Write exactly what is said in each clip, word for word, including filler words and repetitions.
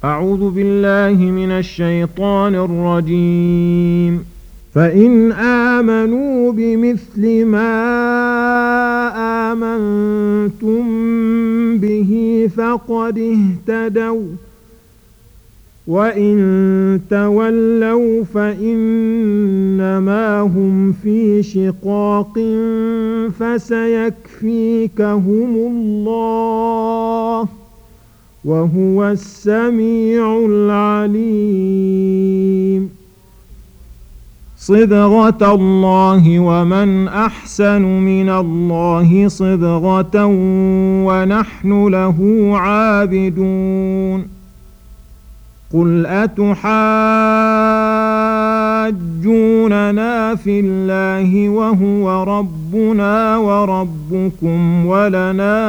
أعوذ بالله من الشيطان الرجيم. فإن آمنوا بمثل ما آمنتم به فقد اهتدوا، وإن تولوا فإنما هم في شقاق فسيكفيكهم الله وهو السميع العليم. صبغة الله ومن أحسن من الله صبغة ونحن له عابدون. قل أتحاجوننا في الله وهو ربنا وربكم ولنا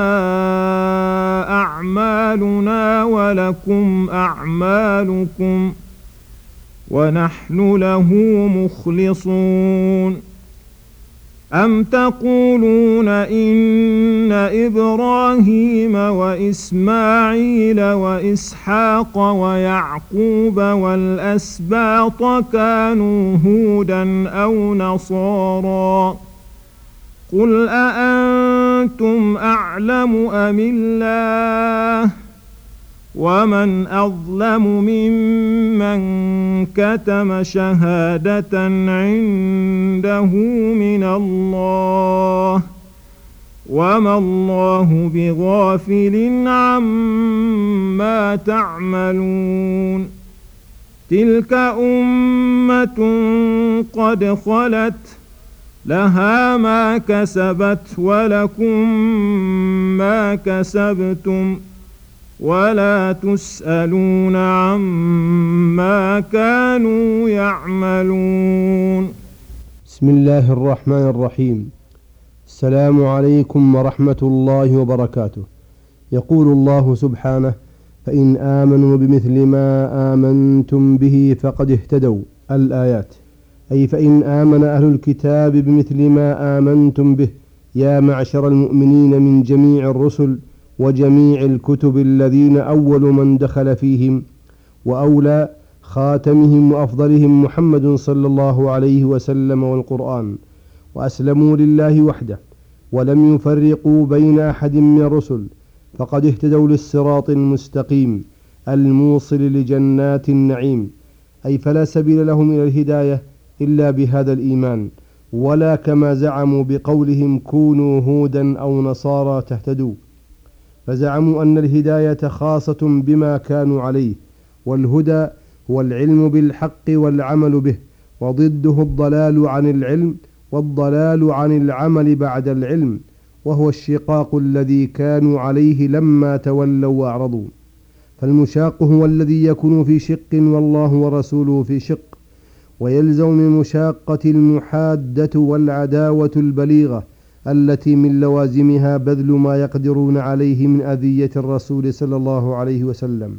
أعمالنا ولكم أعمالكم ونحن له مخلصون. أم تقولون إن إبراهيم وإسماعيل وإسحاق ويعقوب والأسباط كانوا هودا أو نصارى؟ قل أأنتم أعلم أم الله؟ ومن أظلم ممن كتم شهادة عنده من الله وما الله بغافل عما تعملون. تلك أمة قد خلت لها ما كسبت ولكم ما كسبتم ولا تسألون عما كانوا يعملون. بسم الله الرحمن الرحيم. السلام عليكم ورحمة الله وبركاته. يقول الله سبحانه: فإن آمنوا بمثل ما آمنتم به فقد اهتدوا. الآيات. أي فإن آمن أهل الكتاب بمثل ما آمنتم به يا معشر المؤمنين من جميع الرسل وجميع الكتب الذين أول من دخل فيهم وأولى خاتمهم وأفضلهم محمد صلى الله عليه وسلم والقرآن، وأسلموا لله وحده ولم يفرقوا بين أحد من الرسل، فقد اهتدوا للصراط المستقيم الموصل لجنات النعيم. أي فلا سبيل لهم إلى الهداية إلا بهذا الإيمان، ولا كما زعموا بقولهم كونوا هودا أو نصارى تهتدوا، فزعموا أن الهداية خاصة بما كانوا عليه، والهدى هو العلم بالحق والعمل به، وضده الضلال عن العلم والضلال عن العمل بعد العلم، وهو الشقاق الذي كانوا عليه لما تولوا وأعرضوا. فالمشاق هو الذي يكون في شق والله ورسوله في شق، ويلزم من مشاقة المحادة والعداوة البليغة التي من لوازمها بذل ما يقدرون عليه من أذية الرسول صلى الله عليه وسلم.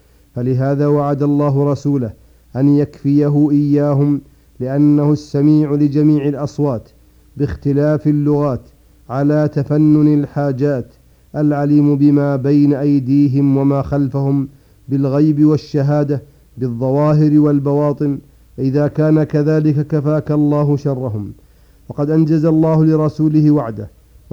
فلهذا وعد الله رسوله أن يكفيه إياهم، لأنه السميع لجميع الأصوات باختلاف اللغات على تفنن الحاجات، العليم بما بين أيديهم وما خلفهم بالغيب والشهادة بالظواهر والبواطن. إذا كان كذلك كفاك الله شرهم. وقد أنجز الله لرسوله وعده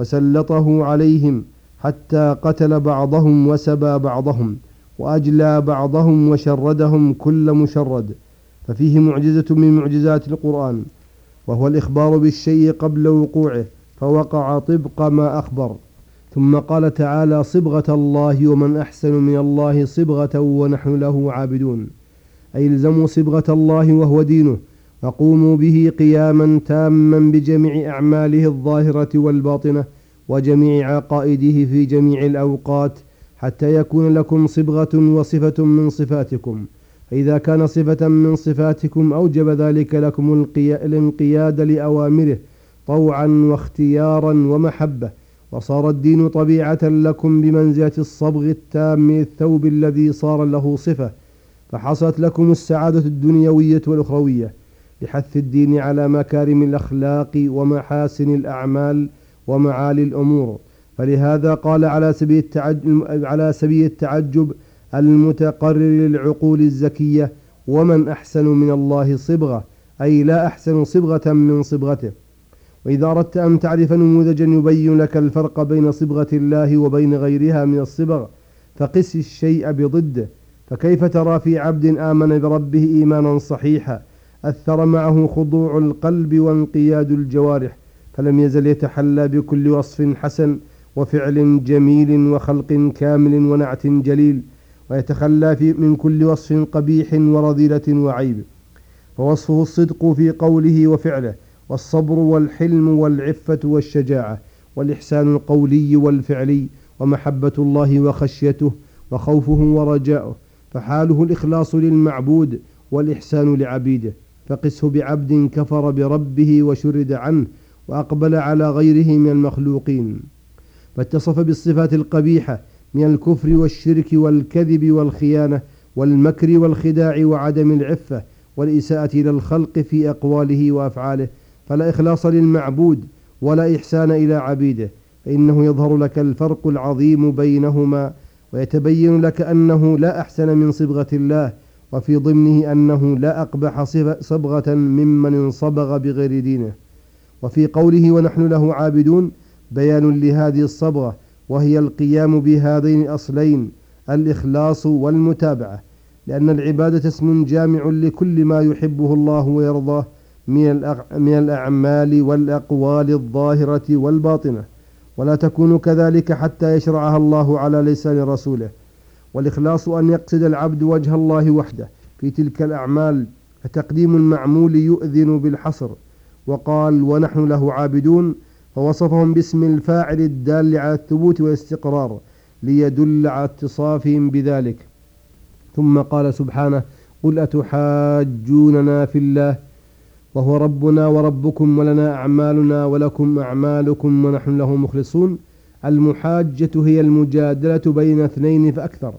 وسلطه عليهم حتى قتل بعضهم وسبى بعضهم وأجلى بعضهم وشردهم كل مشرد. ففيه معجزة من معجزات القرآن، وهو الإخبار بالشيء قبل وقوعه فوقع طبق ما أخبر. ثم قال تعالى: صبغة الله ومن أحسن من الله صبغة ونحن له عابدون. أي الزموا صبغة الله وهو دينه، وقوموا به قياما تاما بجميع أعماله الظاهرة والباطنة وجميع عقائده في جميع الأوقات، حتى يكون لكم صبغة وصفة من صفاتكم. فإذا كان صفة من صفاتكم أوجب ذلك لكم الانقياد لأوامره طوعا واختيارا ومحبة، وصار الدين طبيعة لكم بمنزلة الصبغ التام الثوب الذي صار له صفة، فحصلت لكم السعادة الدنيوية والأخروية بحث الدين على مكارم الأخلاق ومحاسن الأعمال ومعالي الأمور. فلهذا قال على سبيل التعجب, على سبيل التعجب المتقرر للعقول الزكية: ومن أحسن من الله صبغة، أي لا أحسن صبغة من صبغته. وإذا أردت أن تعرف نموذجا يبين لك الفرق بين صبغة الله وبين غيرها من الصبغ فقس الشيء بضده. فكيف ترى في عبد آمن بربه إيمانا صحيحا أثر معه خضوع القلب وانقياد الجوارح، فلم يزل يتحلى بكل وصف حسن وفعل جميل وخلق كامل ونعت جليل، ويتخلى في من كل وصف قبيح ورذيلة وعيب، فوصفه الصدق في قوله وفعله، والصبر والحلم والعفة والشجاعة، والإحسان القولي والفعلي، ومحبة الله وخشيته، وخوفه ورجاؤه. فحاله الإخلاص للمعبود والإحسان لعبيده. فقسه بعبد كفر بربه وشرد عنه وأقبل على غيره من المخلوقين، فاتصف بالصفات القبيحة من الكفر والشرك والكذب والخيانة والمكر والخداع وعدم العفة والإساءة إلى الخلق في أقواله وأفعاله. فلا إخلاص للمعبود ولا إحسان إلى عبيده، فإنه يظهر لك الفرق العظيم بينهما، ويتبين لك أنه لا أحسن من صبغة الله، وفي ضمنه أنه لا أقبح صبغة ممن انصبغ بغير دينه. وفي قوله ونحن له عابدون بيان لهذه الصبغة، وهي القيام بهذين الأصلين: الإخلاص والمتابعة، لأن العبادة اسم جامع لكل ما يحبه الله ويرضاه من الأعمال والأقوال الظاهرة والباطنة، ولا تكون كذلك حتى يشرعها الله على لسان رسوله. والإخلاص أن يقصد العبد وجه الله وحده في تلك الأعمال، فتقديم المعمول يؤذن بالحصر. وقال ونحن له عابدون، فوصفهم باسم الفاعل الدال على الثبوت والاستقرار ليدل على اتصافهم بذلك. ثم قال سبحانه: قل أتحاجوننا في الله وهو ربنا وربكم ولنا أعمالنا ولكم أعمالكم ونحن له مخلصون. المحاجة هي المجادلة بين اثنين فأكثر،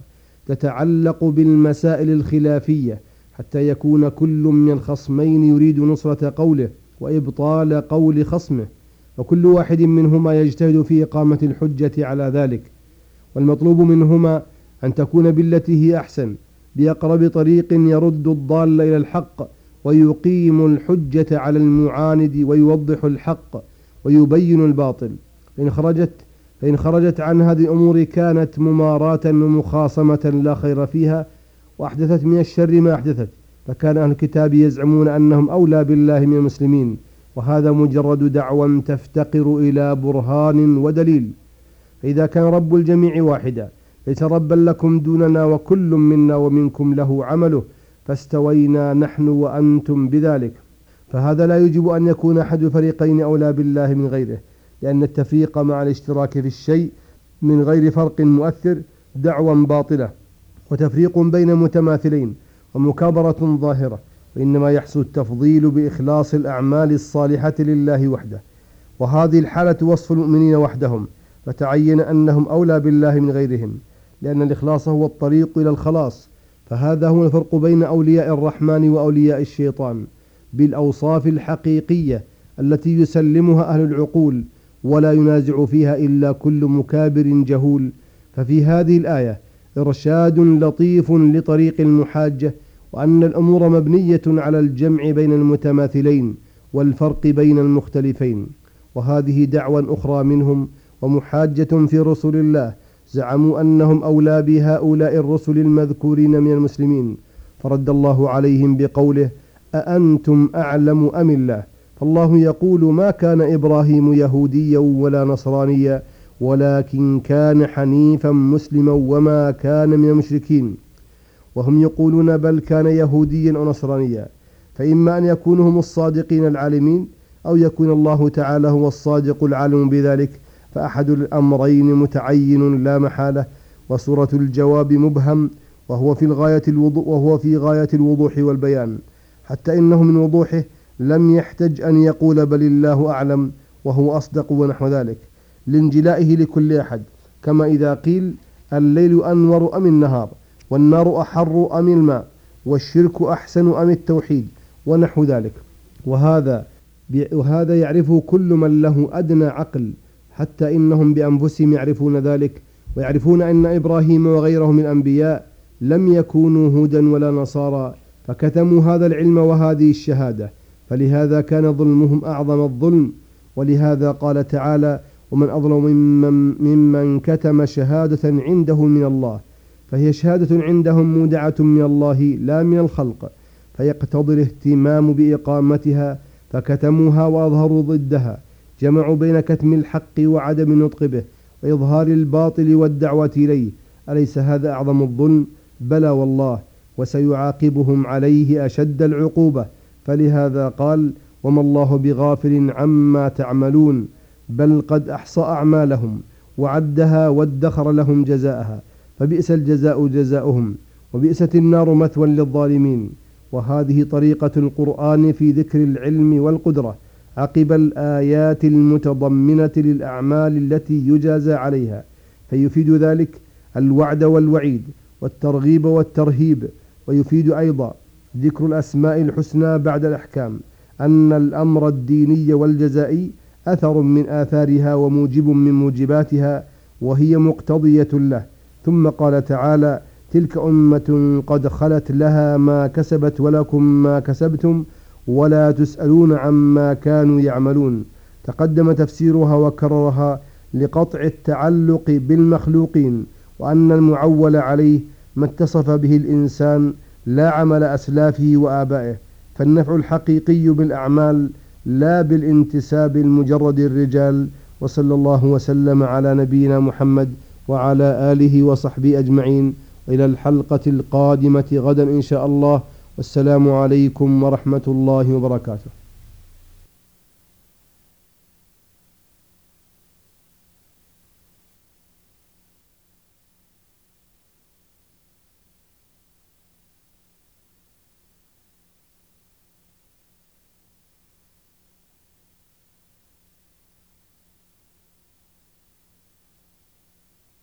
تتعلق بالمسائل الخلافية، حتى يكون كل من الخصمين يريد نصرة قوله وإبطال قول خصمه، وكل واحد منهما يجتهد في إقامة الحجة على ذلك. والمطلوب منهما أن تكون بالتي هي أحسن، بأقرب طريق يرد الضال إلى الحق ويقيم الحجة على المعاند ويوضح الحق ويبين الباطل. فإن خرجت فإن خرجت عن هذه الأمور كانت مماراة ومخاصمة لا خير فيها، وأحدثت من الشر ما أحدثت. فكان أهل الكتاب يزعمون أنهم أولى بالله من المسلمين، وهذا مجرد دعوى تفتقر إلى برهان ودليل. فإذا كان رب الجميع واحدا ليس ربا لكم دوننا وكل منا ومنكم له عمله، فاستوينا نحن وأنتم بذلك، فهذا لا يجب أن يكون أحد الفريقين أولى بالله من غيره، لأن التفريق مع الاشتراك في الشيء من غير فرق مؤثر دعوى باطلة وتفريق بين متماثلين ومكابرة ظاهرة، وإنما يحصل التفضيل بإخلاص الأعمال الصالحة لله وحده. وهذه الحالة وصف المؤمنين وحدهم، فتعين أنهم أولى بالله من غيرهم، لأن الإخلاص هو الطريق إلى الخلاص. فهذا هو الفرق بين أولياء الرحمن وأولياء الشيطان بالأوصاف الحقيقية التي يسلمها أهل العقول ولا ينازع فيها إلا كل مكابر جهول. ففي هذه الآية إرشاد لطيف لطريق المحاجة، وأن الأمور مبنية على الجمع بين المتماثلين والفرق بين المختلفين. وهذه دعوى أخرى منهم ومحاجة في رسل الله، زعموا أنهم أولى بهؤلاء الرسل المذكورين من المسلمين، فرد الله عليهم بقوله: أأنتم أعلم أم الله؟ فالله يقول: ما كان إبراهيم يهوديا ولا نصرانيا ولكن كان حنيفا مسلما وما كان من المشركين. وهم يقولون بل كان يهوديا أو نصرانيا، فإما أن يكونوا هم الصادقين العالمين، أو يكون الله تعالى هو الصادق العالم بذلك، فأحد الأمرين متعين لا محالة. وسورة الجواب مبهم، وهو في الغاية الوضوح وهو في غاية الوضوح والبيان، حتى إنه من وضوحه لم يحتج أن يقول بل الله أعلم وهو أصدق ونحو ذلك، لانجلائه لكل أحد، كما إذا قيل الليل أنور أم النهار، والنار أحر أم الماء، والشرك أحسن أم التوحيد، ونحو ذلك. وهذا وهذا يعرفه كل من له أدنى عقل، حتى إنهم بأنفسهم يعرفون ذلك، ويعرفون أن إبراهيم وغيره من الأنبياء لم يكونوا هودا ولا نصارى فكتموا هذا العلم وهذه الشهادة، فلهذا كان ظلمهم أعظم الظلم. ولهذا قال تعالى: ومن أظلم ممن, ممن كتم شهادة عنده من الله، فهي شهادة عندهم مودعة من الله لا من الخلق، فيقتضي الاهتمام بإقامتها، فكتموها وأظهروا ضدها، جمعوا بين كتم الحق وعدم النطق به وإظهار الباطل والدعوة إليه. أليس هذا أعظم الظلم؟ بلى والله، وسيعاقبهم عليه أشد العقوبة. فلهذا قال: وما الله بغافل عما تعملون، بل قد أحصى أعمالهم وعدها وادخر لهم جزاءها، فبئس الجزاء جزاؤهم، وبئست النار مثوى للظالمين. وهذه طريقة القرآن في ذكر العلم والقدرة عقب الآيات المتضمنة للأعمال التي يجازى عليها، فيفيد ذلك الوعد والوعيد والترغيب والترهيب. ويفيد أيضا ذكر الأسماء الحسنى بعد الأحكام أن الأمر الديني والجزائي أثر من آثارها وموجب من موجباتها، وهي مقتضية له. ثم قال تعالى: تلك أمة قد خلت لها ما كسبت ولكم ما كسبتم ولا تسألون عما كانوا يعملون. تقدم تفسيرها وكررها لقطع التعلق بالمخلوقين، وأن المعول عليه ما اتصف به الإنسان لا عمل أسلافه وآبائه، فالنفع الحقيقي بالأعمال لا بالانتساب المجرد الرجال. وصلى الله وسلم على نبينا محمد وعلى آله وصحبه أجمعين، إلى الحلقة القادمة غدا إن شاء الله، والسلام عليكم ورحمة الله وبركاته.